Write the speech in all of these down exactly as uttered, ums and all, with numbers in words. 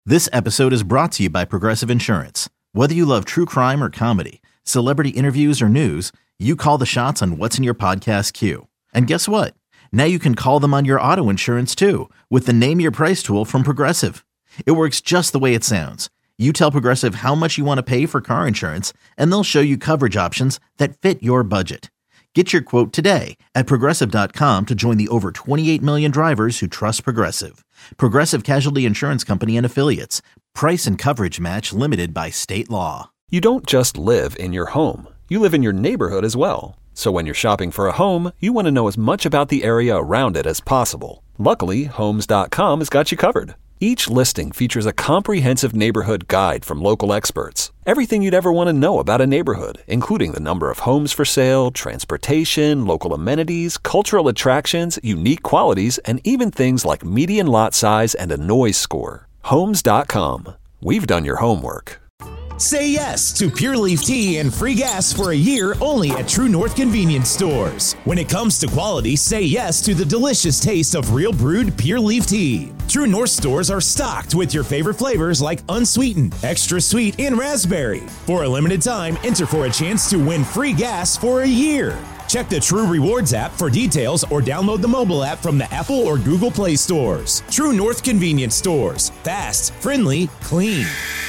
This episode is brought to you by Progressive Insurance. Whether you love true crime or comedy, celebrity interviews or news, you call the shots on what's in your podcast queue. And guess what? Now you can call them on your auto insurance too with the Name Your Price tool from Progressive. It works just the way it sounds. You tell Progressive how much you want to pay for car insurance, and they'll show you coverage options that fit your budget. Get your quote today at Progressive dot com to join the over twenty-eight million drivers who trust Progressive. Progressive Casualty Insurance Company and Affiliates. Price and coverage match limited by state law. You don't just live in your home. You live in your neighborhood as well. So when you're shopping for a home, you want to know as much about the area around it as possible. Luckily, Homes dot com has got you covered. Each listing features a comprehensive neighborhood guide from local experts. Everything you'd ever want to know about a neighborhood, including the number of homes for sale, transportation, local amenities, cultural attractions, unique qualities, and even things like median lot size and a noise score. Homes dot com. We've done your homework. Say yes to Pure Leaf Tea and free gas for a year only at True North Convenience Stores. When it comes to quality, say yes to the delicious taste of real brewed Pure Leaf Tea. True North stores are stocked with your favorite flavors like unsweetened, extra sweet, and raspberry. For a limited time, enter for a chance to win free gas for a year. Check the True Rewards app for details or download the mobile app from the Apple or Google Play stores. True North Convenience Stores. Fast, friendly, clean.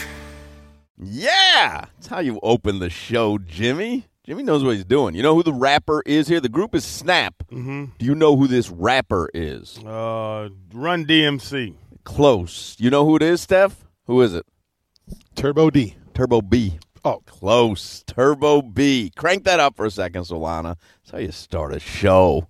Yeah! That's how you open the show, Jimmy. Jimmy knows what he's doing. You know who the rapper is here? The group is Snap. Mm-hmm. Do you know who this rapper is? Uh, Run D M C. Close. You know who it is, Steph? Who is it? Turbo D. Turbo B. Oh, close. Turbo B. Crank that up for a second, Solana. That's how you start a show.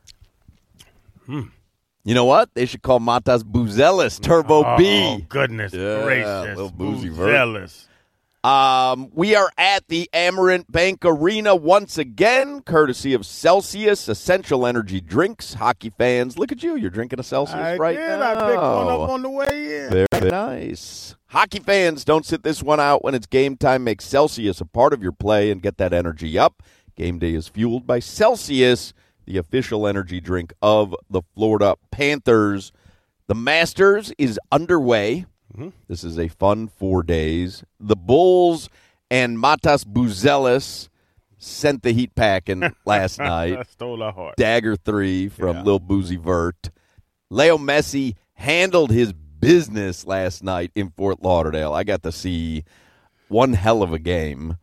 Hmm. You know what? They should call Matas Buzelis Turbo oh, B. Oh, goodness yeah, gracious. Little boozy Buzelis. Um, we are at the Amerant Bank Arena once again, courtesy of Celsius Essential Energy Drinks. Hockey fans, look at you. You're drinking a Celsius I right did. now. I picked one up on the way in. Very nice. Hockey fans, don't sit this one out when it's game time. Make Celsius a part of your play and get that energy up. Game day is fueled by Celsius, the official energy drink of the Florida Panthers. The Masters is underway. Mm-hmm. This is a fun four days. The Bulls and Matas Buzelis sent the heat packing last night. Stole our heart. Dagger three from yeah. Lil Boozy Vert. Leo Messi handled his business last night in Fort Lauderdale. I got to see one hell of a game.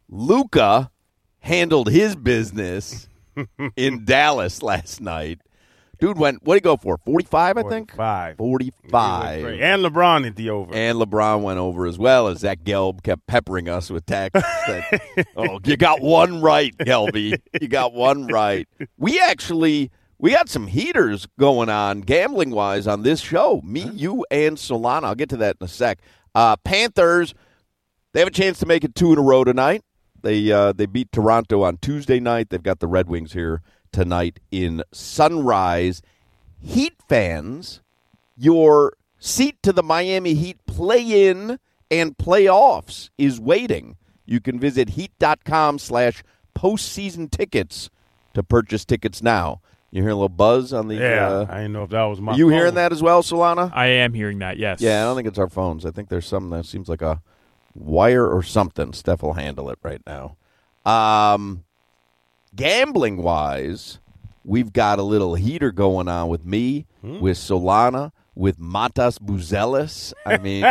Luka handled his business in Dallas last night. Dude went, what did he go for? forty-five, I think? forty-five. forty-five. And LeBron hit the over. And LeBron went over as well, as Zach Gelb kept peppering us with texts that, oh, you got one right, Gelby. You got one right. We actually, we got some heaters going on, gambling-wise, on this show. Me, you, and Solana. I'll get to that in a sec. Uh, Panthers, they have a chance to make it two in a row tonight. They uh, they beat Toronto on Tuesday night. They've got the Red Wings here tonight in Sunrise. Heat fans, your seat to the Miami Heat play-in and playoffs is waiting. You can visit heat.com slash postseason tickets to purchase tickets now. You hear a little buzz on the... Yeah, uh, I didn't know if that was my Are you phone. hearing that as well, Solana? I am hearing that, yes. Yeah, I don't think it's our phones. I think there's something that seems like a wire or something. Steph will handle it right now. Um... Gambling-wise, we've got a little heater going on with me, hmm? with Solana, with Matas Buzelis. I mean,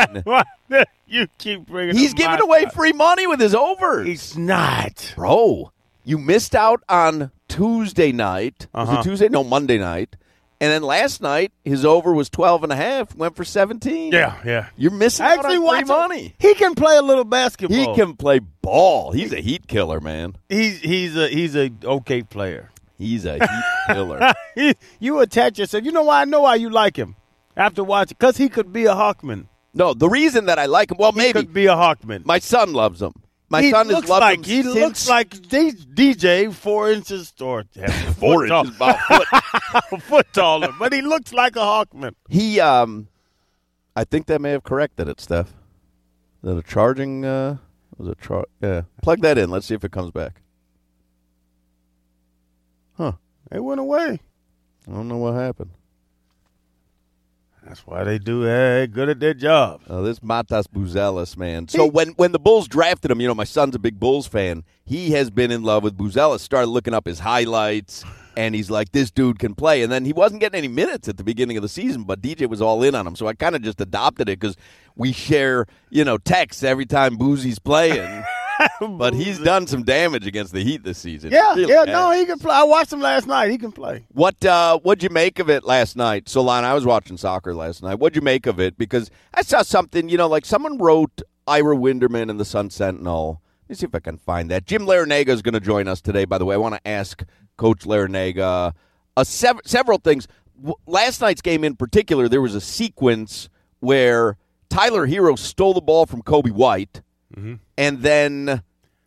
you keep bringing. He's giving Matas. away free money with his overs. He's not, bro. You missed out on Tuesday night. Uh-huh. Was it Tuesday? No, Monday night. And then last night, his over was twelve and a half, went for seventeen. Yeah, yeah. You're missing out on free money. He can play a little basketball. He can play ball. He's a heat killer, man. He's he's a he's a okay player. He's a heat killer. he, you attach yourself. You know why I know why you like him after watching? Because he could be a Hawkman. No, the reason that I like him, well, he maybe. He could be a Hawkman. My son loves him. My he son looks has loved like, him He since looks like D J four inches or four inches, about foot. foot taller, but he looks like a Hawkman. He, um, I think that may have corrected it, Steph. Is that a charging? Uh, was it char- Yeah, plug that in. Let's see if it comes back. Huh? It went away. I don't know what happened. That's why they do uh, good at their job. Oh, this Matas Buzelis, man. So when, when the Bulls drafted him, you know, my son's a big Bulls fan. He has been in love with Buzelis, started looking up his highlights, and he's like, this dude can play. And then he wasn't getting any minutes at the beginning of the season, but D J was all in on him. So I kind of just adopted it because we share, you know, texts every time Boozy's playing. But he's done some damage against the Heat this season. Yeah, really yeah, has. no, he can play. I watched him last night. He can play. What uh, what'd you make of it last night? Solana, I was watching soccer last night. What'd you make of it? Because I saw something, you know, like someone wrote Ira Winderman in the Sun Sentinel. Let me see if I can find that. Jim Larinaga is going to join us today, by the way. I want to ask Coach Larinaga uh, sev- several things. W- last night's game in particular, there was a sequence where Tyler Hero stole the ball from Kobe White mm-hmm. and then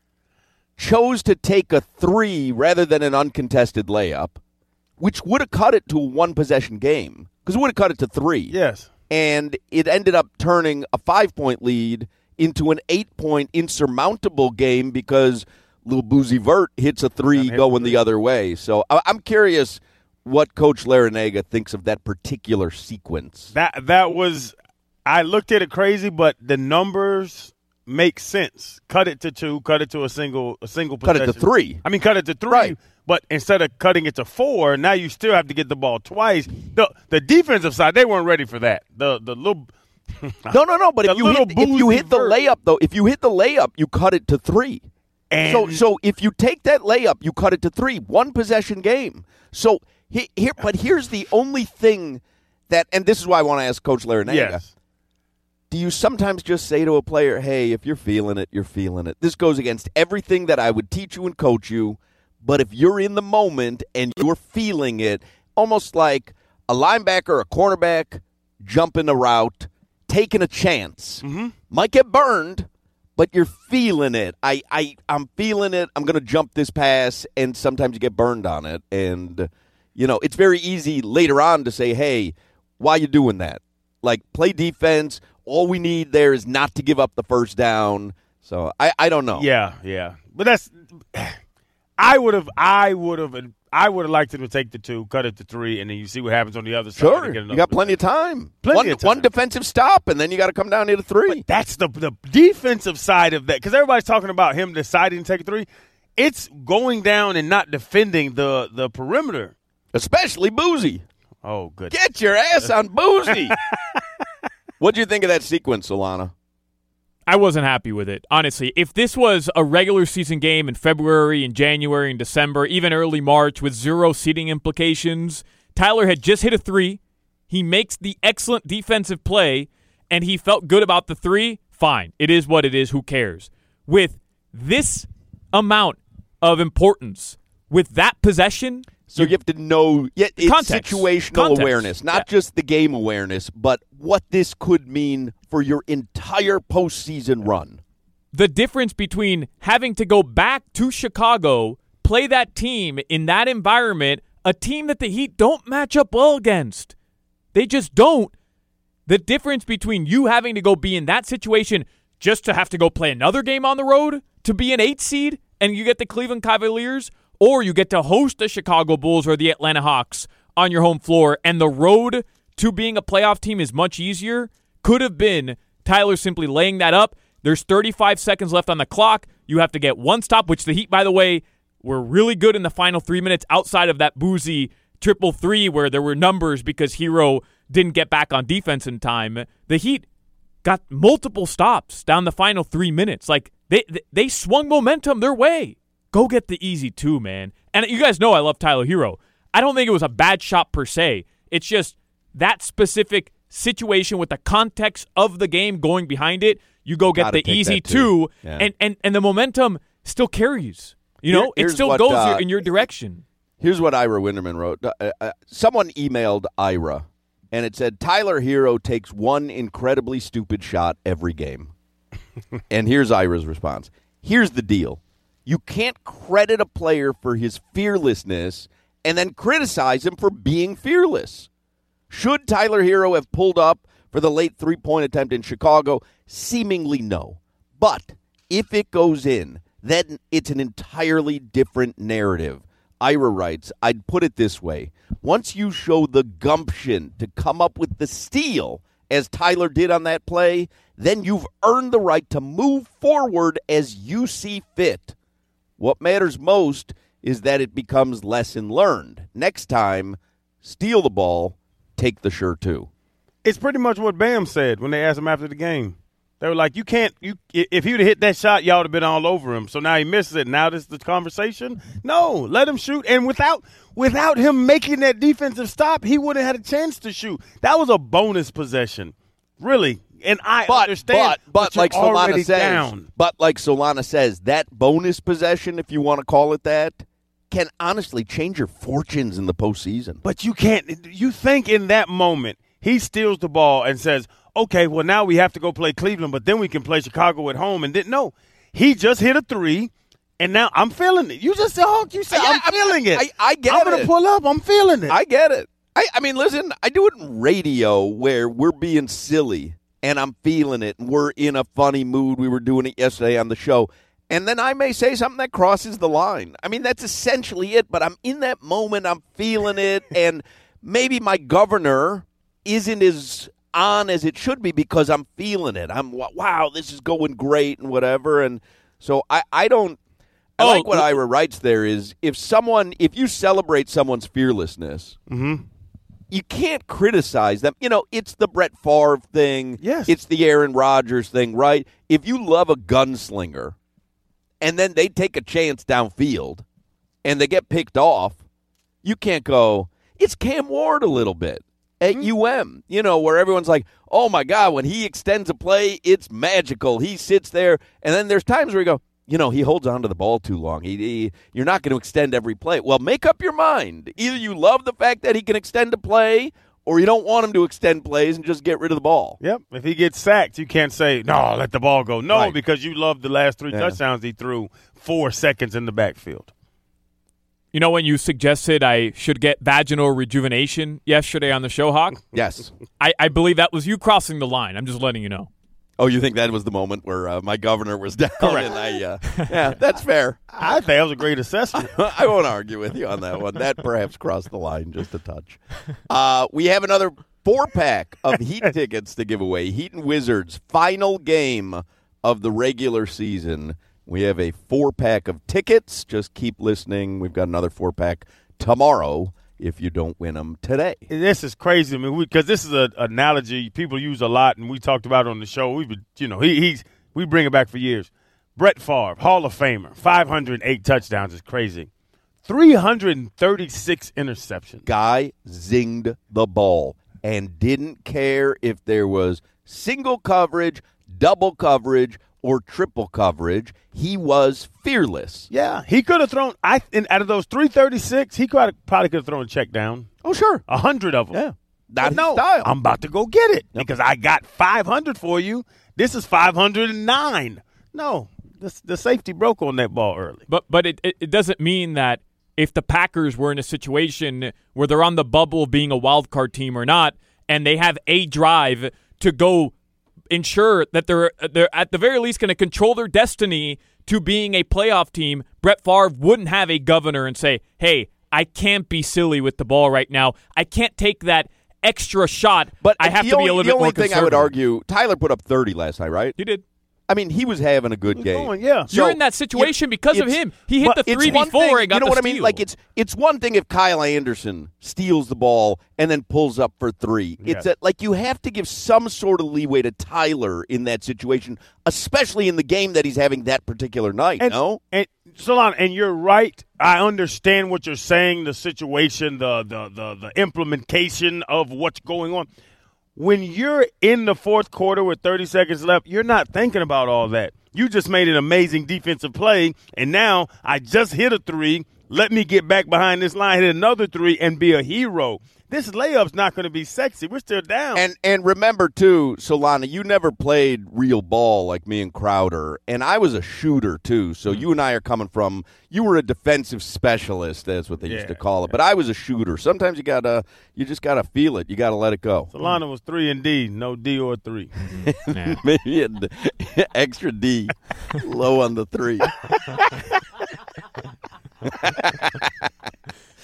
chose to take a three rather than an uncontested layup, which would have cut it to a one-possession game because it would have cut it to three. Yes. And it ended up turning a five-point lead into an eight-point insurmountable game because Lil Boozy Vert hits a three going the other way. So I'm curious what Coach Larinaga thinks of that particular sequence. That that was – I looked at it crazy, but the numbers – make sense. Cut it to two, cut it to a single a single Cut possession. it to three. I mean, cut it to three, right. But instead of cutting it to four, now you still have to get the ball twice. The the defensive side, they weren't ready for that. The the little No, no, no, but if you, hit, if you hit the Vert. layup, though, if you hit the layup, you cut it to three. And so so if you take that layup, you cut it to three. One possession game. So he, here, but here's the only thing that, and this is why I want to ask Coach Larinaga. Yes. Do you sometimes just say to a player, hey, if you're feeling it, you're feeling it? This goes against everything that I would teach you and coach you, but if you're in the moment and you're feeling it, almost like a linebacker, a cornerback, jumping a route, taking a chance, mm-hmm. might get burned, but you're feeling it. I, I, I'm feeling it. I'm going to jump this pass, and sometimes you get burned on it. And, you know, it's very easy later on to say, hey, why are you doing that? Like, play defense. All we need there is not to give up the first down. So I, I don't know. Yeah, yeah. But that's I would have I would have I would have liked him to take the two, cut it to three, and then you see what happens on the other side. Sure. You got plenty of time. Plenty one, of time. One defensive stop, and then you got to come down here to three. But that's the the defensive side of that, because everybody's talking about him deciding to take a three. It's going down and not defending the the perimeter, especially Boozy. Oh, good. Get your ass on Boozy. What do you think of that sequence, Solana? I wasn't happy with it, honestly. If this was a regular season game in February and January and December, even early March with zero seeding implications, Tyler had just hit a three. He makes the excellent defensive play, and he felt good about the three. Fine. It is what it is. Who cares? With this amount of importance, with that possession... So you have to know yeah, it's context. situational Context. awareness, not yeah. just the game awareness, but what this could mean for your entire postseason run. The difference between having to go back to Chicago, play that team in that environment, a team that the Heat don't match up well against. They just don't. The difference between you having to go be in that situation just to have to go play another game on the road to be an eight seed and you get the Cleveland Cavaliers, or you get to host the Chicago Bulls or the Atlanta Hawks on your home floor, and the road to being a playoff team is much easier, could have been Tyler simply laying that up. There's thirty-five seconds left on the clock. You have to get one stop, which the Heat, by the way, were really good in the final three minutes outside of that Boozy triple three where there were numbers because Hero didn't get back on defense in time. The Heat got multiple stops down the final three minutes. Like, they they swung momentum their way. Go get the easy two, man. And you guys know I love Tyler Hero. I don't think it was a bad shot per se. It's just that specific situation with the context of the game going behind it. You go get the easy two, yeah. and, and, and the momentum still carries. You know, Here, it still what, goes uh, in your direction. Here's what Ira Winderman wrote. Uh, uh, someone emailed Ira, and it said, Tyler Hero takes one incredibly stupid shot every game. And here's Ira's response. Here's the deal. You can't credit a player for his fearlessness and then criticize him for being fearless. Should Tyler Hero have pulled up for the late three-point attempt in Chicago? Seemingly no. But if it goes in, then it's an entirely different narrative. Ira writes, I'd put it this way. Once you show the gumption to come up with the steal, as Tyler did on that play, then you've earned the right to move forward as you see fit. What matters most is that it becomes lesson learned. Next time, steal the ball, take the sure two. It's pretty much what Bam said when they asked him after the game. They were like, you can't, you if he would have hit that shot, y'all would have been all over him. So now he misses it. Now this is the conversation? No, let him shoot. And without without him making that defensive stop, he wouldn't have had a chance to shoot. That was a bonus possession. Really. And I but, understand. But, but, but like Solana says, down. but like Solana says, that bonus possession, if you want to call it that, can honestly change your fortunes in the postseason. But you can't, you think in that moment, he steals the ball and says, okay, well, now we have to go play Cleveland, but then we can play Chicago at home. And then, no, he just hit a three, and now I'm feeling it. You just said, oh, you said, I'm I, feeling I, it. I, I get I'm it. I'm going to pull up. I'm feeling it. I get it. I, I mean, listen, I do it in radio where we're being silly, and I'm feeling it, and we're in a funny mood. We were doing it yesterday on the show. And then I may say something that crosses the line. I mean, that's essentially it, but I'm in that moment. I'm feeling it, and maybe my governor isn't as on as it should be because I'm feeling it. I'm, wow, this is going great and whatever. And so I, I don't I oh, like what Ira writes there is if someone, if you celebrate someone's fearlessness, mm-hmm. you can't criticize them. You know, it's the Brett Favre thing. Yes. It's the Aaron Rodgers thing, right? If you love a gunslinger and then they take a chance downfield and they get picked off, you can't go, it's Cam Ward a little bit. At Mm-hmm. U M, you know, where everyone's like, oh, my God, when he extends a play, it's magical. He sits there, and then there's times where you go, you know, he holds on to the ball too long. He, he You're not going to extend every play. Well, make up your mind. Either you love the fact that he can extend a play, or you don't want him to extend plays and just get rid of the ball. Yep. If he gets sacked, you can't say, no, let the ball go. No, Right. because you love the last three Yeah. touchdowns he threw four seconds in the backfield. You know when you suggested I should get vaginal rejuvenation yesterday on the show, Hawk? Yes. I, I believe that was you crossing the line. I'm just letting you know. Oh, you think that was the moment where uh, my governor was down? Correct. And I, uh, yeah, that's fair. I think that was a great assessment. I won't argue with you on that one. That perhaps crossed the line just a touch. Uh, we have another four-pack of Heat tickets to give away. Heat and Wizards, final game of the regular season. We have a four-pack of tickets. Just keep listening. We've got another four-pack tomorrow if you don't win them today. This is crazy. I mean, because this is an analogy people use a lot, and we talked about it on the show. We've been, you know, he, he's we bring it back for years. Brett Favre, Hall of Famer, five hundred eight touchdowns is crazy. three hundred thirty-six interceptions. Guy zinged the ball and didn't care if there was single coverage, double coverage, or triple coverage. He was fearless. Yeah, he could have thrown. I in, out of those three thirty-six, he could probably could have thrown a check down. Oh, sure. A hundred of them. Yeah. But Not no, his style. I'm about to go get it because I got five hundred for you. This is five hundred nine. No, the, the safety broke on that ball early. But but it, it, it doesn't mean that if the Packers were in a situation where they're on the bubble of being a wild card team or not, and they have a drive to go ensure that they're they're at the very least going to control their destiny to being a playoff team, Brett Favre wouldn't have a governor and say, hey, I can't be silly with the ball right now. I can't take that extra shot. But I have the to only, be a little the bit only more thing conservative. I would argue, Tyler put up thirty last night, right? He did. I mean, he was having a good He's game. going, yeah. You're So, in that situation because of it's- him. He hit but the it's three one before thing- and got You know the what I mean? steal. Like it's it's one thing if Kyle Anderson steals the ball and then pulls up for three. It's Yeah. a, like you have to give some sort of leeway to Tyler in that situation, especially in the game that he's having that particular night. And, no, and Solon, and you're right. I understand what you're saying. The situation, the the the the implementation of what's going on. When you're in the fourth quarter with thirty seconds left, you're not thinking about all that. You just made an amazing defensive play, and now I just hit a three. Let me get back behind this line, hit another three, and be a hero. This layup's not going to be sexy. We're still down. And and remember, too, Solana, you never played real ball like me and Crowder, and I was a shooter, too. So you and I are coming from – you were a defensive specialist, that's what they used to Yeah, call it. But I was a shooter. Sometimes you got to – you just got to feel it. You got to let it go. Solana was three and D, no D or three. Nah. Maybe an extra D, low on the three.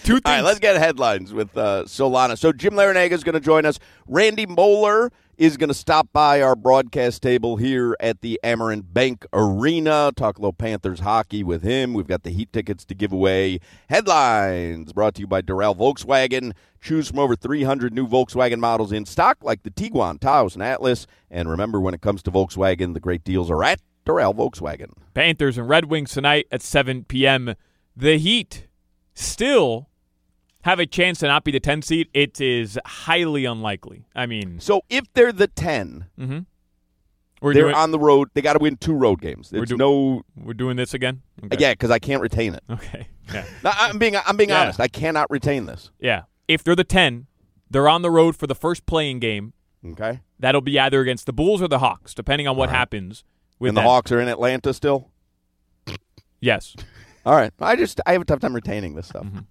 Two things. All right, let's get headlines with uh, Solana. So Jim Larinaga is going to join us. Randy Moeller is going to stop by our broadcast table here at the Amerant Bank Arena. Talk a little Panthers hockey with him. We've got the Heat tickets to give away. Headlines brought to you by Doral Volkswagen. Choose from over three hundred new Volkswagen models in stock, like the Tiguan, Taos, and Atlas. And remember, when it comes to Volkswagen, the great deals are at Doral Volkswagen. Panthers and Red Wings tonight at seven p.m. The Heat still have a chance to not be the ten seed. It is highly unlikely. I mean, So if they're the ten, mm-hmm. we're they're doing, on the road. They got to win two road games. There's do- no, we're doing this again. Okay. yeah, because I can't retain it. Okay. Yeah. No, I'm being, I'm being Yeah. honest. I cannot retain this. Yeah. If they're the ten, they're on the road for the first playing game. Okay. That'll be either against the Bulls or the Hawks, depending on what All right. happens with And the them. Hawks are in Atlanta still. Yes. All right. I just I have a tough time retaining this stuff. Mm-hmm.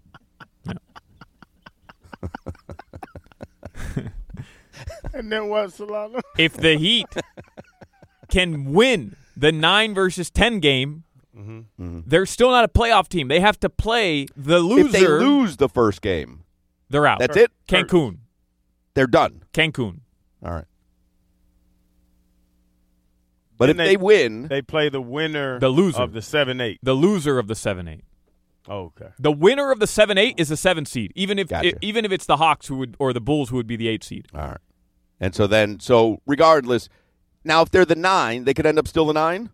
And then what, Solana? If the Heat can win the nine versus ten game, Mm-hmm. they're still not a playoff team. They have to play the loser. If they lose the first game, they're out. that's it. Cancun. They're done. Cancun. All right. But Then if they, win, They play the winner The loser. of the seven eight. The loser of the seven eight. Oh, okay. The winner of the seven eight is the seven seed, even if Gotcha. i- even if it's the Hawks who would or the Bulls who would be the eight seed. all right. And so then, so regardless, now if they're the nine, they could end up still the nine.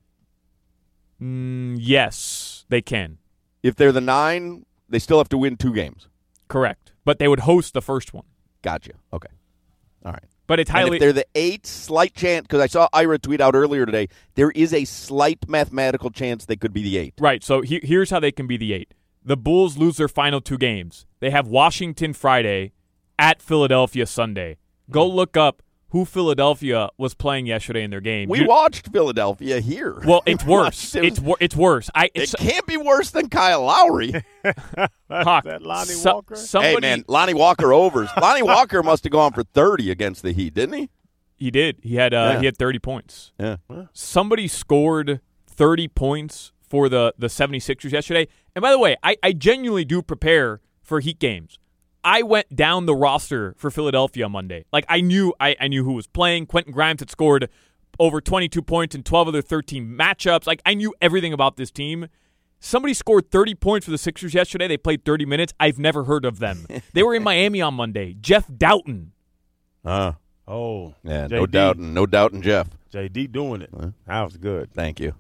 Mm, yes, they can. If they're the nine, they still have to win two games. Correct. But they would host the first one. Gotcha. Okay. All right. But it's And highly if they're the eight, slight chance, because I saw Ira tweet out earlier today, there is a slight mathematical chance they could be the eight. right. So he, here's how they can be the eight. The Bulls lose their final two games. They have Washington Friday, at Philadelphia Sunday. Go look up who Philadelphia was playing yesterday in their game. We You- watched Philadelphia here. well, it's We worse. watched it. It's wor- it's worse. I It it's, can't be worse than Kyle Lowry. Hawk, that Lonnie so- Walker? Somebody, Hey, man, Lonnie Walker overs. Lonnie Walker must have gone for thirty against the Heat, didn't he? He did. He had uh, Yeah. he had thirty points. Yeah. Somebody scored thirty points for the, the 76ers yesterday. And by the way, I, I genuinely do prepare for Heat games. I went down the roster for Philadelphia Monday. Like, I knew I, I knew who was playing. Quentin Grimes had scored over twenty-two points in twelve of their thirteen matchups. Like, I knew everything about this team. Somebody scored thirty points for the Sixers yesterday. They played thirty minutes. I've never heard of them. They were in Miami on Monday. Jeff Doughton. Uh, Oh, yeah, J D. no doubt, no doubt in Jeff. J D doing it. That was good. Thank you.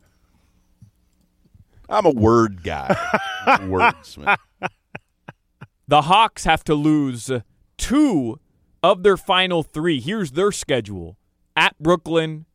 I'm a word guy. Wordsmith. The Hawks have to lose two of their final three. Here's their schedule. At Brooklyn,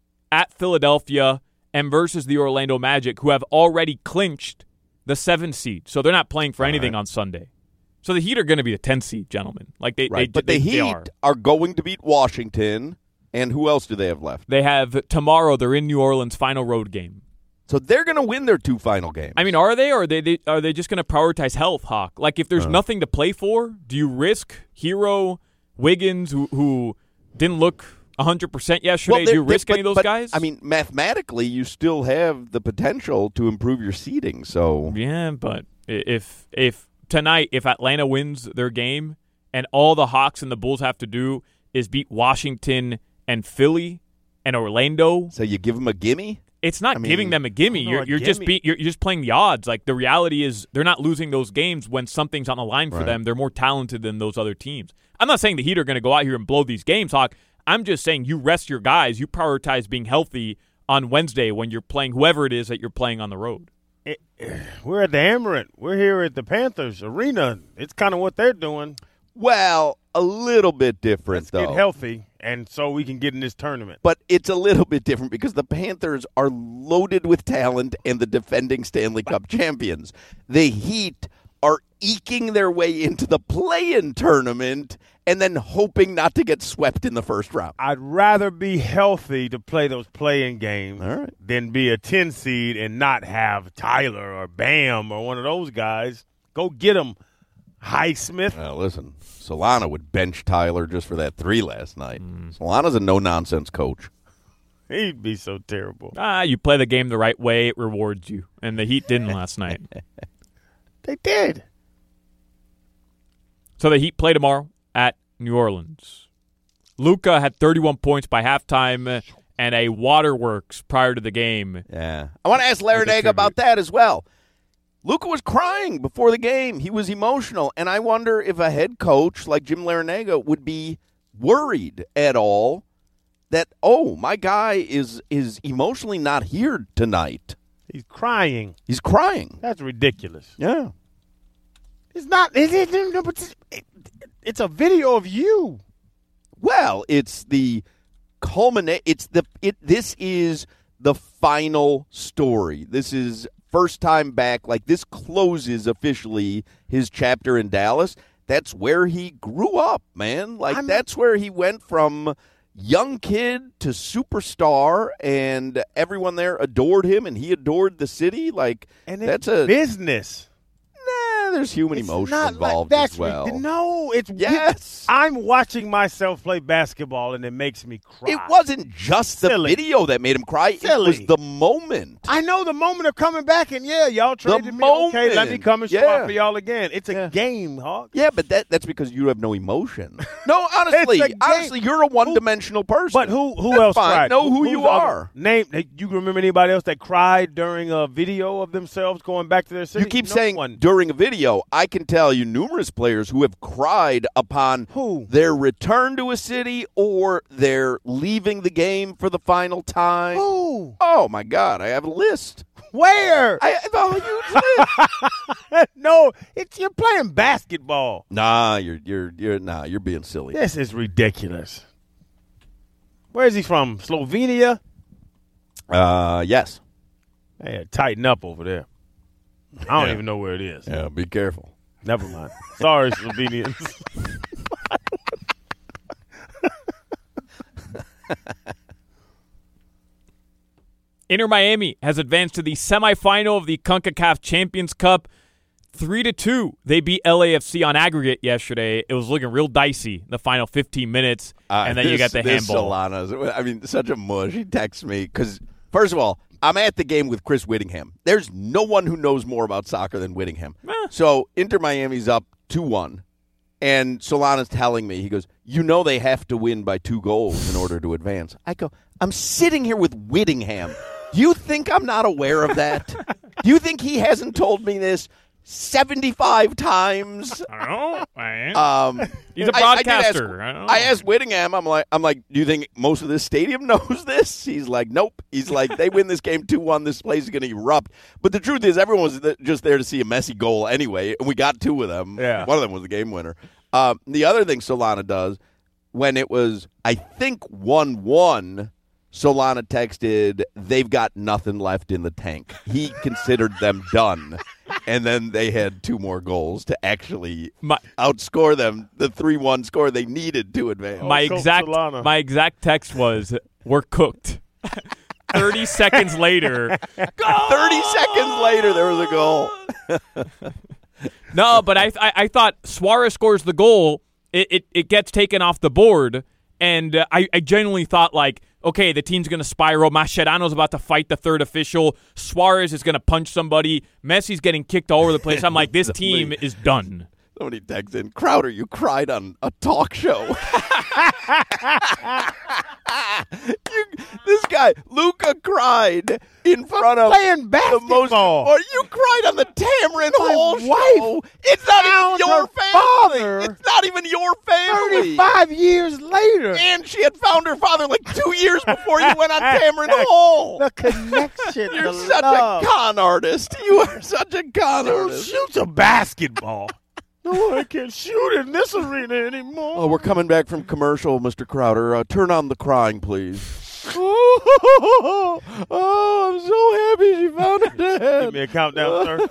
at Philadelphia, and versus the Orlando Magic, who have already clinched the seven seed. So they're not playing for anything right. on Sunday. So the Heat are going to be the ten seed, gentlemen. Like they, Right. they, but they, the they Heat are. are going to beat Washington, and who else do they have left? They have tomorrow. They're in New Orleans, final road game. So they're going to win their two final games. I mean, are they, or are they, they are they just going to prioritize health, Hawk? Like, if there's Uh. nothing to play for, do you risk Hero, Wiggins, who, who didn't look one hundred percent yesterday? Well, do you they- risk but- any of those but, guys? I mean, mathematically, you still have the potential to improve your seeding. So yeah, but i- if if tonight, if Atlanta wins their game and all the Hawks and the Bulls have to do is beat Washington and Philly and Orlando, So you give them a gimme? it's not I mean, giving them a gimme. no, You're, a you're just gimme. be, you're, you're just playing the odds. Like, the reality is they're not losing those games when something's on the line for Right. them. They're more talented than those other teams. I'm not saying the Heat are going to go out here and blow these games, Hawk. I'm just saying you rest your guys. You prioritize being healthy on Wednesday when you're playing whoever it is that you're playing on the road. It, we're at the Amerant. We're here at the Panthers Arena. It's kind of what they're doing. Well, a little bit different, Let's though. get healthy, and so we can get in this tournament. But it's a little bit different because the Panthers are loaded with talent and the defending Stanley Cup champions. The Heat are eking their way into the play-in tournament and then hoping not to get swept in the first round. I'd rather be healthy to play those play-in games All right. than be a ten seed and not have Tyler or Bam or one of those guys. Go get them, Highsmith. Well, listen, Solana would bench Tyler just for that three last night. Mm. Solana's a no-nonsense coach. He'd be so terrible. Ah, you play the game the right way, it rewards you. And the Heat didn't last night. They did. So the Heat play tomorrow at New Orleans. Luka had thirty-one points by halftime and a waterworks prior to the game. Yeah. I want to ask Larinaga about that as well. Luka was crying before the game. He was emotional. And I wonder if a head coach like Jim Larinaga would be worried at all that, oh, my guy is is emotionally not here tonight. He's crying. He's crying. That's ridiculous. Yeah. It's not. It, it, it, it, it's a video of you. Well, it's the culminate. It's the it. This is the final story. This is first time back. Like, this closes officially his chapter in Dallas. That's where he grew up, man. Like, I'm, that's where he went from young kid to superstar, and everyone there adored him, and he adored the city. Like, and that's it's a business. Nah, there's human It's emotion not involved like, that's as well. rid- no, it's Yes. I'm watching myself play basketball, and it makes me cry. It wasn't just the Silly. video that made him cry. Silly. It was the moment. I know the moment of coming back, and yeah, y'all traded me. moment. Okay, let me come and show Yeah. out for y'all again. It's a Yeah. game, Hawk. Yeah, but that that's because you have no emotion. No, honestly, It's a game. honestly, you're a one-dimensional person. But who who That's else fine. cried? Know who who's you the other- are. Name. You remember anybody else that cried during a video of themselves going back to their city? You keep No saying one. during a video. I can tell you numerous players who have cried upon Who? their return to a city or their leaving the game for the final time. Who? Oh, my God. I have a list. Where? I have a huge list. no, it's you're playing basketball. Nah, you're you're you're nah, you're being silly. This is ridiculous. Where is he from? Slovenia? Uh, yes. Hey, tighten up over there. I don't Yeah. even know where it is. Yeah, be careful. Never mind. Sorry, Slovenians. Inter Miami has advanced to the semifinal of the CONCACAF Champions Cup. Three to two, they beat L A F C on aggregate yesterday. It was looking real dicey in the final fifteen minutes, Uh, and then you this- got the this handball. Solana's, I mean, such a mush. He texts me because, first of all, I'm at the game with Chris Whittingham. There's no one who knows more about soccer than Whittingham. Eh. So Inter Miami's up two one, and Solana's telling me, he goes, you know they have to win by two goals in order to advance. I go, I'm sitting here with Whittingham. Do you think I'm not aware of that? Do you think he hasn't told me this seventy-five times? I don't know. man. Um, He's a I- I did broadcaster. ask- I don't know. I asked Whittingham. I'm like, I'm like, do you think most of this stadium knows this? He's like, nope. He's like, they win this game two one. This place is going to erupt. But the truth is, everyone was th- just there to see a messy goal anyway, and we got two of them. Yeah. One of them was the game winner. Um, the other thing Solana does, when it was, I think, one one, Solana texted, they've got nothing left in the tank. He considered them done. And then they had two more goals to actually My- outscore them, the three one score they needed to advance. my Coach exact Solana. my exact text was, "We're cooked." Thirty seconds later, thirty seconds later, there was a goal. no, but I, I I thought Suarez scores the goal. It it, it gets taken off the board, and uh, I I genuinely thought like, okay, the team's going to spiral. Mascherano's about to fight the third official. Suarez is going to punch somebody. Messi's getting kicked all over the place. I'm like, this team is done. Somebody texted in, Crowder, you cried on a talk show. you, this guy, Luca, cried in front of playing the most. basketball. Or you cried on the Tamron My Hall wife show. It's not found even your her family. father It's not even your family. thirty-five years later. And she had found her father like two years before you went on Tamron Hall. The connection. You're the such love. a con artist. You are such a con Who artist. shoots a basketball? No one can shoot in this arena anymore. Oh, we're coming back from commercial, Mister Crowder. Uh, turn on the crying, please. oh, I'm so happy she found her dad. Give me a countdown,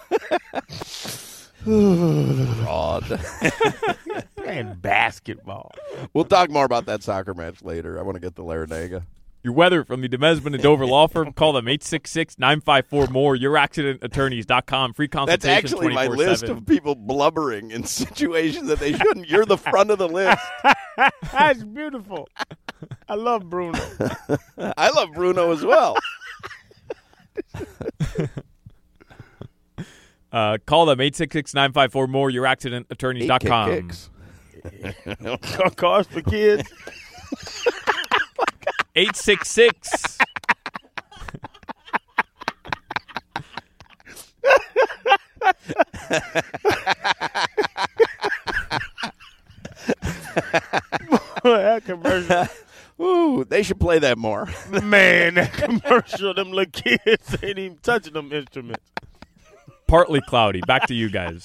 sir. Fraud. Playing basketball. We'll talk more about that soccer match later. I want to get the Larinaga. Your weather from the Demesman and Dover Law Firm. Call them eight six six, nine five four, M O R E, your accident attorneys dot com. Free That's consultation actually my list twenty-four seven. of people blubbering in situations that they shouldn't. You're the front of the list. That's beautiful. I love Bruno. I love Bruno as well. Uh, call them eight six six, nine five four, M O R E, your accident attorneys dot com. Eight kick kicks. Cars for kids. eight six six. That commercial. Ooh, they should play that more. Man, that commercial, them little kids ain't even touching them instruments. Partly cloudy. Back to you guys.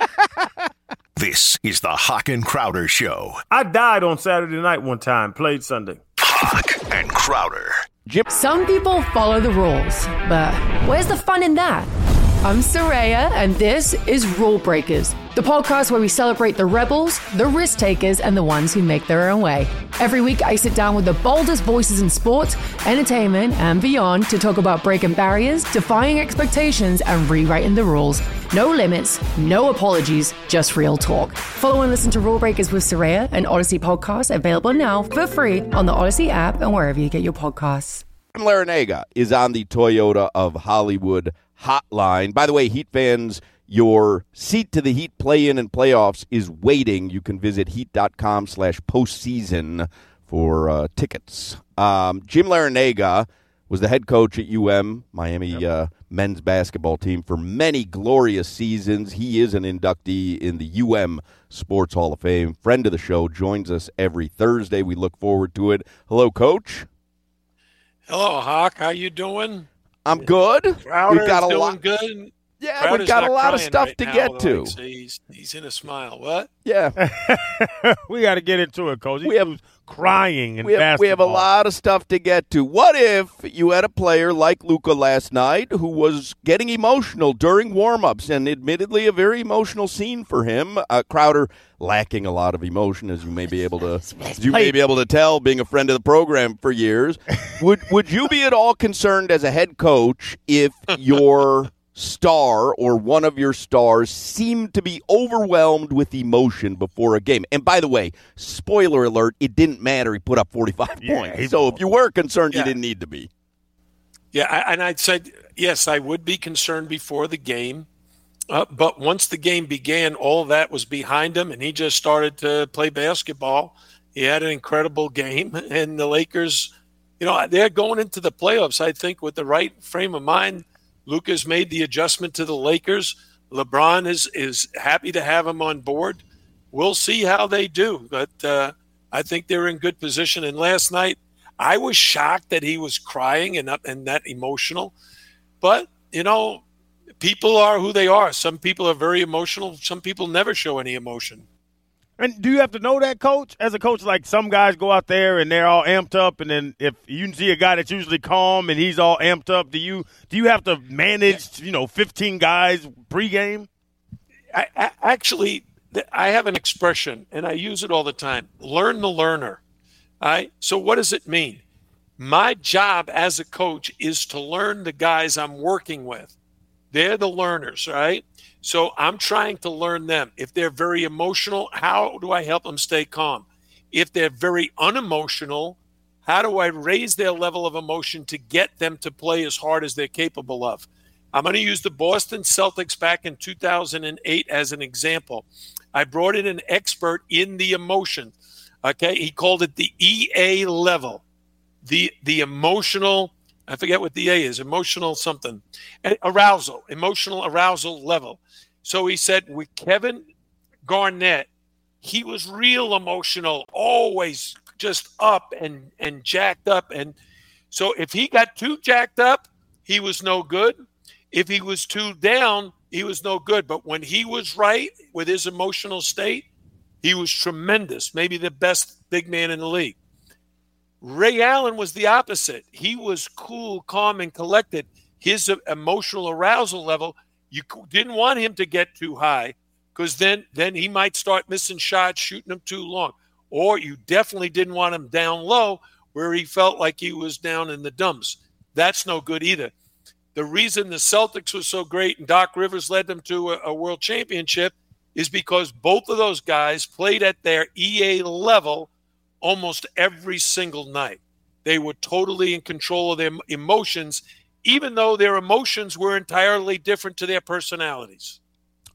This is the Hawk and Crowder Show. I died on Saturday night one time, played Sunday. Hawk and Crowder. Some people follow the rules, but where's the fun in that? I'm Soraya, and this is Rule Breakers, the podcast where we celebrate the rebels, the risk takers, and the ones who make their own way. Every week, I sit down with the boldest voices in sports, entertainment, and beyond to talk about breaking barriers, defying expectations, and rewriting the rules. No limits, no apologies, just real talk. Follow and listen to Rule Breakers with Soraya, an Odyssey podcast available now for free on the Odyssey app and wherever you get your podcasts. Jim Larinaga is on the Toyota of Hollywood hotline. By the way, Heat fans, your seat to the Heat play-in and playoffs is waiting. You can visit heat.com slash postseason for uh, tickets. Um, Jim Larinaga was the head coach at U M, Miami uh, men's basketball team, for many glorious seasons. He is an inductee in the U M Sports Hall of Fame. Friend of the show, joins us every Thursday. We look forward to it. Hello, Coach. Hello, Hawk. How you doing? I'm good. Crowder's We've got a doing lot. good. Yeah, Crowder's we've got a not lot of crying stuff right to now, get though. to. Like, he's, he's in a smile. What? Yeah, We got to get into it, Coach. He We have- was crying in we have, basketball. we have a lot of stuff to get to. What if you had a player like Luka last night who was getting emotional during warm-ups, and admittedly a very emotional scene for him? Uh, Crowder lacking a lot of emotion, as you may be able to as you may be able to tell, being a friend of the program for years. Would would you be at all concerned as a head coach if your star or one of your stars seemed to be overwhelmed with emotion before a game? And by the way, spoiler alert, it didn't matter. He put up forty-five Yeah, points. he's- So if you were concerned, Yeah. you didn't need to be. Yeah, I, and I'd say, yes, I would be concerned before the game. Uh, but once the game began, all of that was behind him, and he just started to play basketball. He had an incredible game, and the Lakers, you know, they're going into the playoffs, I think, with the right frame of mind. Luka's made the adjustment to the Lakers. LeBron is is happy to have him on board. We'll see how they do, but uh, I think they're in good position. And last night, I was shocked that he was crying and, and that emotional. But, you know, people are who they are. Some people are very emotional. Some people never show any emotion. And do you have to know that, Coach? As a coach, like some guys go out there and they're all amped up, and then if you see a guy that's usually calm and he's all amped up, do you do you have to manage, you know, fifteen guys pregame? I, I, actually, I have an expression, and I use it all the time. Learn the learner. All right? So what does it mean? My job as a coach is to learn the guys I'm working with. They're the learners, right? So I'm trying to learn them. If they're very emotional, how do I help them stay calm? If they're very unemotional, how do I raise their level of emotion to get them to play as hard as they're capable of? I'm going to use the Boston Celtics back in two thousand eight as an example. I brought in an expert in the emotion. Okay, he called it the E A level, the the emotional. I forget what the A is, emotional something, arousal, emotional arousal level. So he said with Kevin Garnett, he was real emotional, always just up and, and jacked up. And so if he got too jacked up, he was no good. If he was too down, he was no good. But when he was right with his emotional state, he was tremendous, maybe the best big man in the league. Ray Allen was the opposite. He was cool, calm, and collected. His emotional arousal level, you didn't want him to get too high because then, then he might start missing shots, shooting them too long. Or you definitely didn't want him down low where he felt like he was down in the dumps. That's no good either. The reason the Celtics were so great and Doc Rivers led them to a, a world championship is because both of those guys played at their E A level almost every single night. They were totally in control of their emotions, even though their emotions were entirely different to their personalities.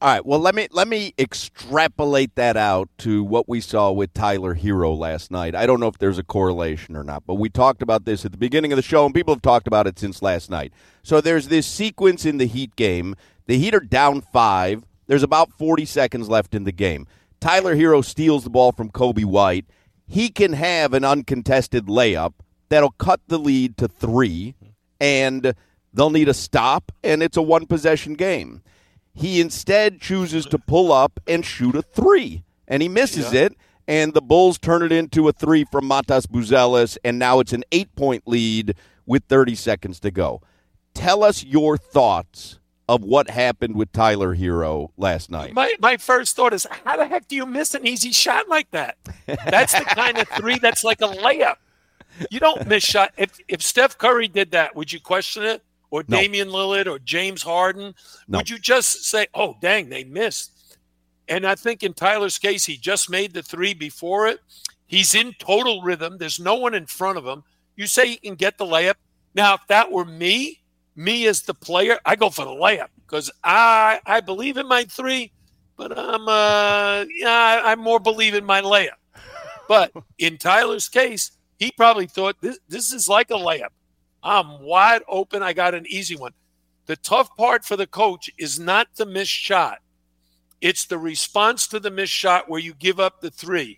All right, well, let me let me extrapolate that out to what we saw with Tyler Hero last night. I don't know if there's a correlation or not, but we talked about this at the beginning of the show, and people have talked about it since last night. So there's this sequence in the Heat game. The Heat are down five. There's about forty seconds left in the game. Tyler Hero steals the ball from Kobe White. He can have an uncontested layup that'll cut the lead to three, and they'll need a stop, and it's a one-possession game. He instead chooses to pull up and shoot a three, and he misses yeah. it, and the Bulls turn it into a three from Matas Buzelis, and now it's an eight-point lead with thirty seconds to go. Tell us your thoughts of what happened with Tyler Hero last night. My my first thought is, how the heck do you miss an easy shot like that? That's the kind of three that's like a layup. You don't miss shot. If if Steph Curry did that, would you question it? Or no. Damian Lillard or James Harden? No. Would you just say, oh, dang, they missed? And I think in Tyler's case, he just made the three before it. He's in total rhythm. There's no one in front of him. You say he can get the layup. Now, if that were me, me as the player, I go for the layup because I I believe in my three, but I'm uh yeah I more believe in my layup. But in Tyler's case, he probably thought this this is like a layup. I'm wide open. I got an easy one. The tough part for the coach is not the missed shot. It's the response to the missed shot where you give up the three.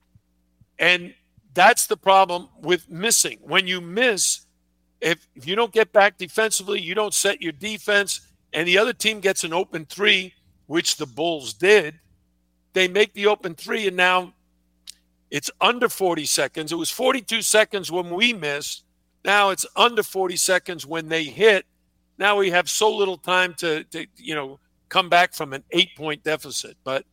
And that's the problem with missing. When you miss, if, if you don't get back defensively, you don't set your defense, and the other team gets an open three, which the Bulls did, they make the open three, and now it's under forty seconds. It was forty-two seconds when we missed. Now it's under forty seconds when they hit. Now we have so little time to, to you know, come back from an eight-point deficit. But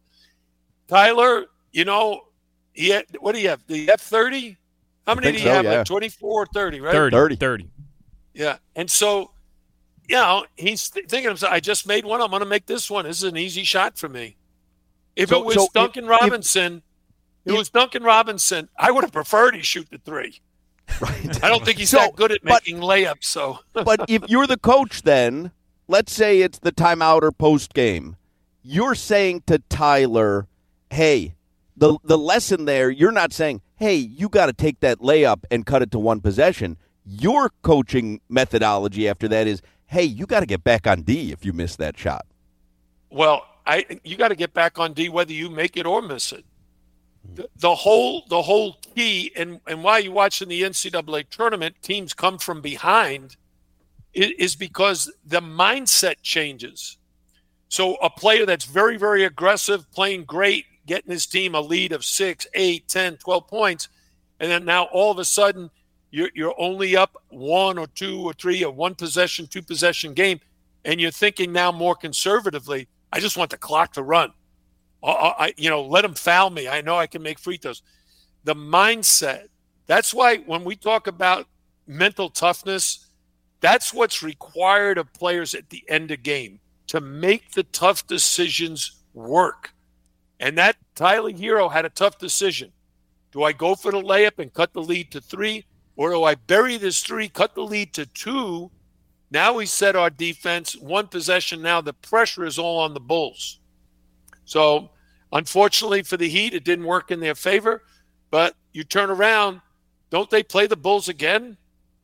Tyler, you know, he had, what do you have? Do you have thirty? How many do you so, have? Yeah. Like twenty-four or thirty, right? thirty. thirty. Yeah. And so, you know, he's th- thinking to himself, I just made one. I'm going to make this one. This is an easy shot for me. If so, it was so Duncan if, Robinson, if, it was Duncan Robinson, I would have preferred he shoot the three. Right. I don't think he's so, that good at making but, layups. So, but if you're the coach, then let's say it's the timeout or post game. You're saying to Tyler, "Hey, the the lesson there. You're not saying, hey, you got to take that layup and cut it to one possession. Your coaching methodology after that is, hey, you got to get back on D if you miss that shot." Well, I you got to get back on D whether you make it or miss it. The, the whole the whole key, and, and why you watch in the N C double A tournament, teams come from behind, is, is because the mindset changes. So a player that's very, very aggressive, playing great, getting his team a lead of six, eight, ten, twelve points, and then now all of a sudden you're, you're only up one or two or three or one possession, two possession game, and you're thinking now more conservatively, I just want the clock to run. I, I, you know, let them foul me. I know I can make free throws. The mindset, that's why when we talk about mental toughness, that's what's required of players at the end of game, to make the tough decisions work. And that Tyler Hero had a tough decision. Do I go for the layup and cut the lead to three, or do I bury this three, cut the lead to two? Now we set our defense, one possession. Now the pressure is all on the Bulls. So, unfortunately for the Heat, it didn't work in their favor. But you turn around, don't they play the Bulls again?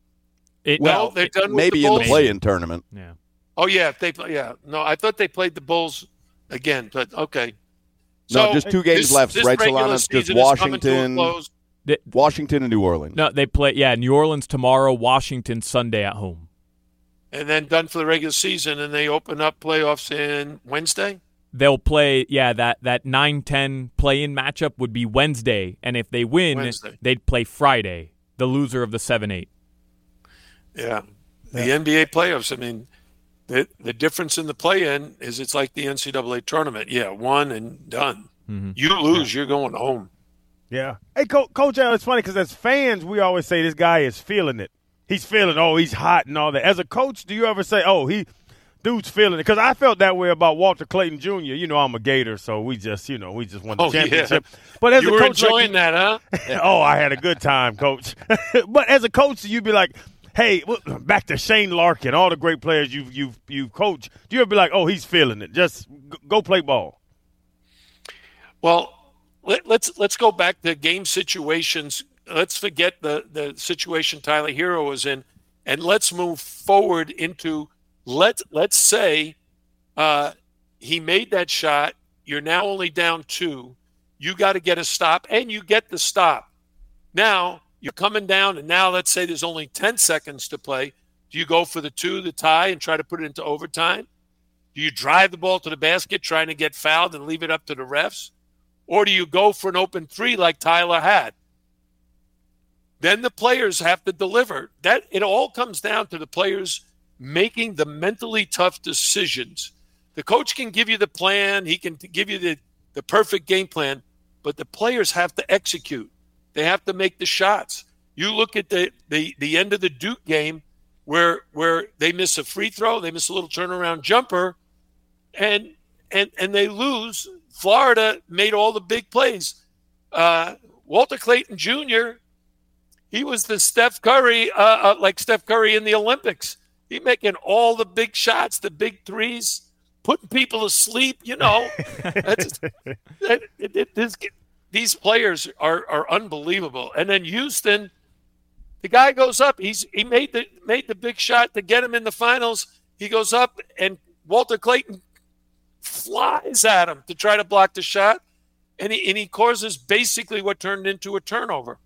It, well, well they're done maybe with the Bulls. in the play-in tournament. Yeah. Oh yeah, if they play. Yeah, no, I thought they played the Bulls again, but okay. So no, just two games this, left, this right, Solana? Just Washington, Washington, and New Orleans. No, they play. Yeah, New Orleans tomorrow, Washington Sunday at home, and then done for the regular season, and they open up playoffs in Wednesday. They'll play, yeah, that, that nine ten play-in matchup would be Wednesday, and if they win, Wednesday. They'd play Friday, the loser of the seven eight. Yeah. The yeah. N B A playoffs, I mean, the the difference in the play-in is it's like the N C double A tournament. Yeah, one and done. Mm-hmm. You lose, yeah. you're going home. Yeah. Hey, Co- Coach Al, it's funny because as fans, we always say this guy is feeling it. He's feeling, oh, he's hot and all that. As a coach, do you ever say, oh, he – dude's feeling it? Because I felt that way about Walter Clayton Junior You know, I'm a Gator, so we just, you know, we just won the oh, championship. Yeah. But as you a were coach, enjoying like, that, huh? oh, I had a good time, Coach. But as a coach, you'd be like, hey, back to Shane Larkin, all the great players you've you've you've coached. Do you ever be like, oh, he's feeling it? Just go play ball. Well, let, let's let's go back to game situations. Let's forget the the situation Tyler Hero was in, and let's move forward into let let's say uh, he made that shot. You're now only down two. You got to get a stop, and you get the stop. Now you're coming down, and now let's say there's only ten seconds to play. Do you go for the two, the tie, and try to put it into overtime? Do you drive the ball to the basket trying to get fouled and leave it up to the refs? Or do you go for an open three like Tyler had? Then the players have to deliver. That it all comes down to the players making the mentally tough decisions. The coach can give you the plan. He can give you the, the perfect game plan, but the players have to execute. They have to make the shots. You look at the, the, the end of the Duke game where where they miss a free throw, they miss a little turnaround jumper, and and and they lose. Florida made all the big plays. Uh, Walter Clayton Junior, he was the Steph Curry, uh, uh, like Steph Curry in the Olympics. He making all the big shots, the big threes, putting people to sleep. You know, That's, that, it, it, this, these players are are unbelievable. And then Houston, the guy goes up. He's he made the made the big shot to get him in the finals. He goes up, and Walter Clayton flies at him to try to block the shot, and he and he causes basically what turned into a turnover.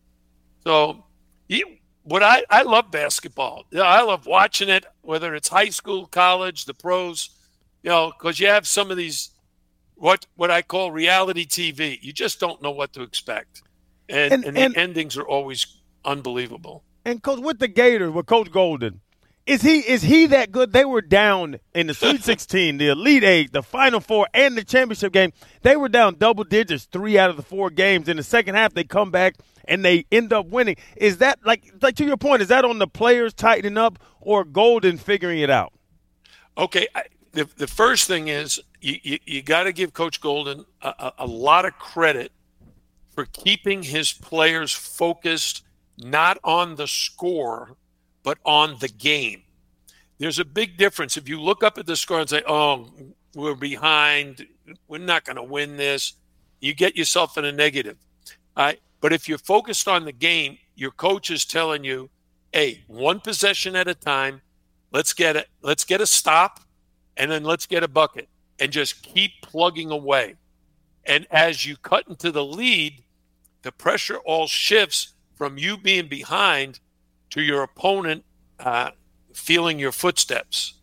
So, he, what I I love basketball. You know, I love watching it, whether it's high school, college, the pros. You know, because you have some of these what what I call reality T V. You just don't know what to expect, and and, and, and the endings are always unbelievable. And coach, with the Gators, with Coach Golden, is he is he that good? They were down in the Sweet sixteen, the Elite Eight, the Final Four, and the championship game. They were down double digits three out of the four games. In the second half, they come back and they end up winning. Is that like like to your point? Is that on the players tightening up or Golden figuring it out? Okay, I, the the first thing is you you, you got to give Coach Golden a, a, a lot of credit for keeping his players focused, not on the score, but on the game. There's a big difference. If you look up at the score and say, oh, we're behind, we're not going to win this, you get yourself in a negative. All right? But if you're focused on the game, your coach is telling you, hey, one possession at a time, let's get it, let's get a stop, and then let's get a bucket, and just keep plugging away. And as you cut into the lead, the pressure all shifts from you being behind to your opponent uh, feeling your footsteps.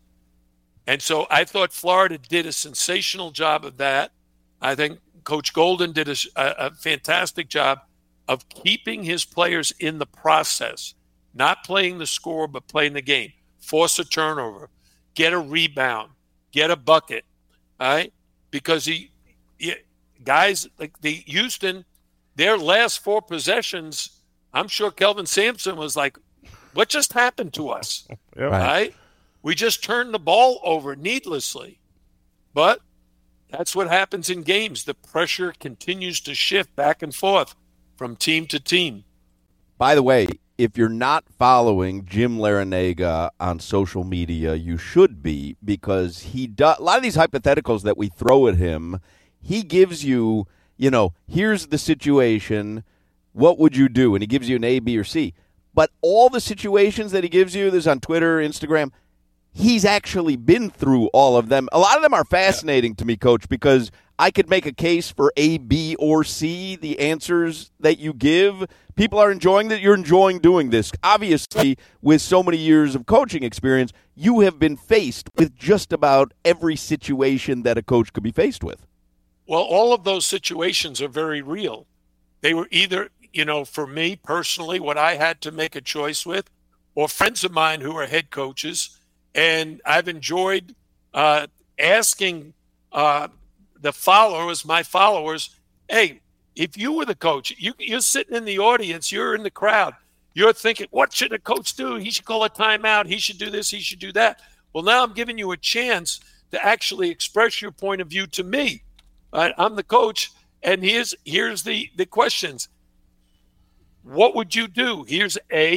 And so I thought Florida did a sensational job of that. I think Coach Golden did a, a fantastic job of keeping his players in the process, not playing the score, but playing the game. Force a turnover, get a rebound, get a bucket, all right? Because he, he guys like the Houston, their last four possessions, I'm sure Kelvin Sampson was like, what just happened to us? Yep. Right. right? We just turned the ball over needlessly. But that's what happens in games. The pressure continues to shift back and forth from team to team. By the way, if you're not following Jim Larrañaga on social media, you should be, because he does a lot of these hypotheticals that we throw at him. He gives you, you know, here's the situation. What would you do? And he gives you an A, B, or C. But all the situations that he gives you, this on Twitter, Instagram, he's actually been through all of them. A lot of them are fascinating yeah. to me, Coach, because I could make a case for A, B, or C, the answers that you give. People are enjoying that. You're enjoying doing this. Obviously, with so many years of coaching experience, you have been faced with just about every situation that a coach could be faced with. Well, all of those situations are very real. They were either, you know, for me personally, what I had to make a choice with, or friends of mine who are head coaches. And I've enjoyed uh, asking uh, the followers, my followers, hey, if you were the coach, you, you're sitting in the audience, you're in the crowd, you're thinking, what should a coach do? He should call a timeout. He should do this. He should do that. Well, now I'm giving you a chance to actually express your point of view to me. Right? I'm the coach, and here's here's the, the questions. What would you do? Here's A,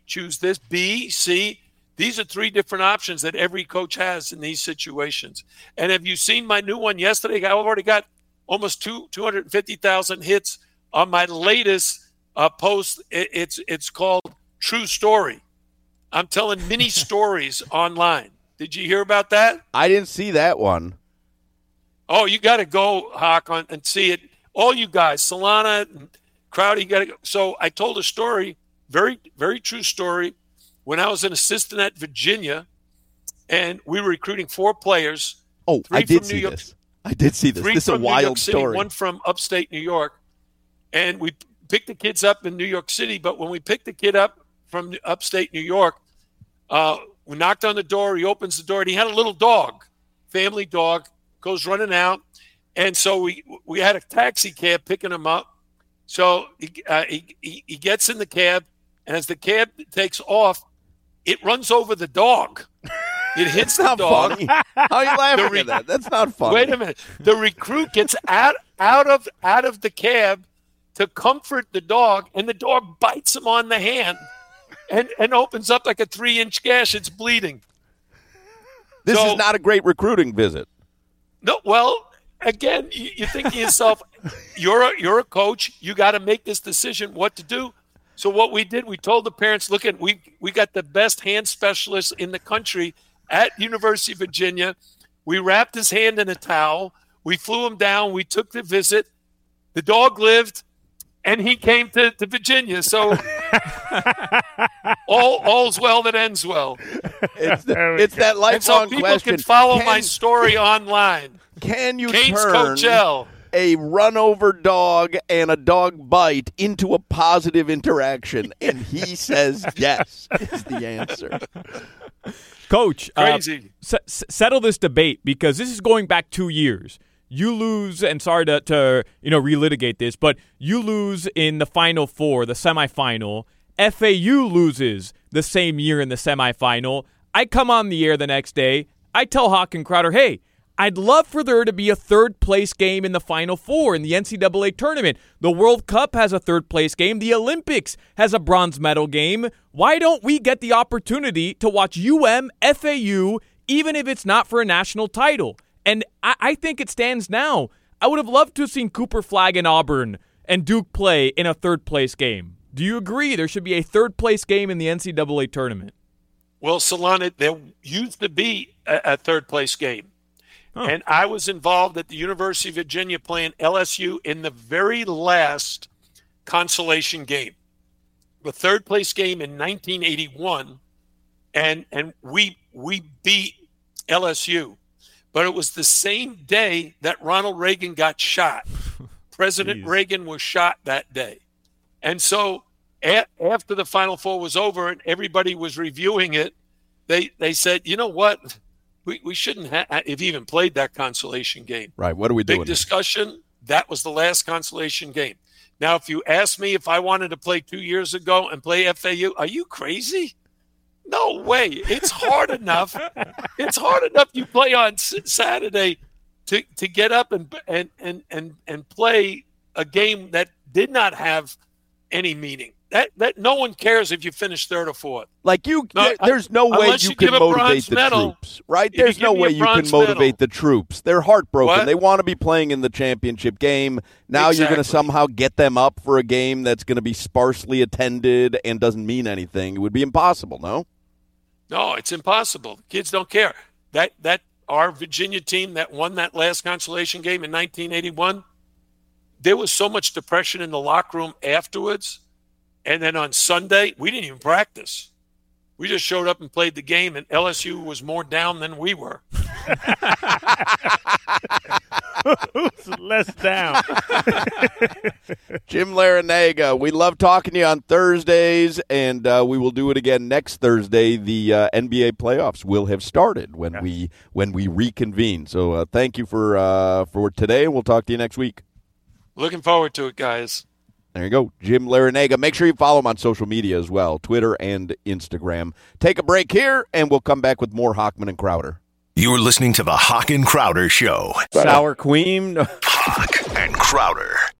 choose this, B, C. These are three different options that every coach has in these situations. And have you seen my new one yesterday? I already got almost two, two hundred fifty thousand hits on my latest uh, post. It, it's, it's called True Story. I'm telling mini stories online. Did you hear about that? I didn't see that one. Oh, you got to go, Hawk, on and see it. All you guys, Solana and Crowder, you got to go. So I told a story, very, very true story, when I was an assistant at Virginia, and we were recruiting four players. Oh, I did see York, this. I did see this. Three This is a from New wild York City, story. One from upstate New York. And we picked the kids up in New York City, but when we picked the kid up from upstate New York, uh, we knocked on the door. He opens the door, and he had a little dog, family dog, goes running out. And so we we had a taxi cab picking him up. So he, uh, he, he, he gets in the cab, and as the cab takes off, it runs over the dog. It hits the not dog. Funny. How are you laughing re- at that? That's not funny. Wait a minute. The recruit gets out out of out of the cab to comfort the dog, and the dog bites him on the hand and, and opens up like a three-inch gash. It's bleeding. This So- is not a great recruiting visit. No, well, again, you, you think to yourself, you're a, you're a coach. You got to make this decision what to do. So what we did, we told the parents, look, at we we got the best hand specialists in the country at University of Virginia. We wrapped his hand in a towel. We flew him down. We took the visit. The dog lived, and he came to, to Virginia. So all all's well that ends well. It's, the, it's that And so lifelong people question. can follow can, my story online. Can you Kate's turn Coachell. a run-over dog and a dog bite into a positive interaction? And he says yes is the answer. Coach, uh, Crazy. s- settle this debate because this is going back two years. You lose, and sorry to, to you know relitigate this, but you lose in the Final Four, the semifinal. F A U loses the same year in the semifinal. I come on the air the next day. I tell Hawk and Crowder, hey, I'd love for there to be a third-place game in the Final Four in the N C double A tournament. The World Cup has a third-place game. The Olympics has a bronze medal game. Why don't we get the opportunity to watch U M, F A U, even if it's not for a national title? And I, I think it stands now. I would have loved to have seen Cooper Flagg and Auburn and Duke play in a third-place game. Do you agree there should be a third-place game in the N C double A tournament? Well, Solana, there used to be a, a third-place game. Huh. And I was involved at the University of Virginia playing L S U in the very last consolation game. The third-place game in nineteen eighty-one, and and we we beat L S U. But it was the same day that Ronald Reagan got shot. President Jeez. Reagan was shot that day. And so a- after the Final Four was over and everybody was reviewing it, they they said, you know what? We we shouldn't ha- have even played that consolation game. Right. What are we doing? Big discussion. That was the last consolation game. Now, if you ask me if I wanted to play two years ago and play F A U, are you crazy? No way. It's hard enough. It's hard enough you play on S- Saturday to, to get up and, and, and, and, and play a game that did not have any meaning. That that no one cares if you finish third or fourth. Like you, No, there- there's no way unless you you can give a motivate bronze the medal. troops, right? If you There's give no me a way you can bronze motivate medal. the troops. They're heartbroken. What? They want to be playing in the championship game. Now you're going to Exactly. somehow get them up for a game that's going to be sparsely attended and doesn't mean anything. It would be impossible, no? No, it's impossible. Kids don't care. That that our Virginia team that won that last consolation game in nineteen eighty-one, there was so much depression in the locker room afterwards. And then on Sunday, we didn't even practice. We just showed up and played the game, and L S U was more down than we were. Who's less down? Jim Larinaga, we love talking to you on Thursdays, and uh, we will do it again next Thursday. The uh, N B A playoffs will have started when Yeah. we when we reconvene. So uh, thank you for uh, for today. We'll talk to you next week. Looking forward to it, guys. There you go, Jim Larinaga. Make sure you follow him on social media as well, Twitter and Instagram. Take a break here, and we'll come back with more Hockman and Crowder. You're listening to the Hawk and Crowder Show. Sour Queen. Hawk and Crowder.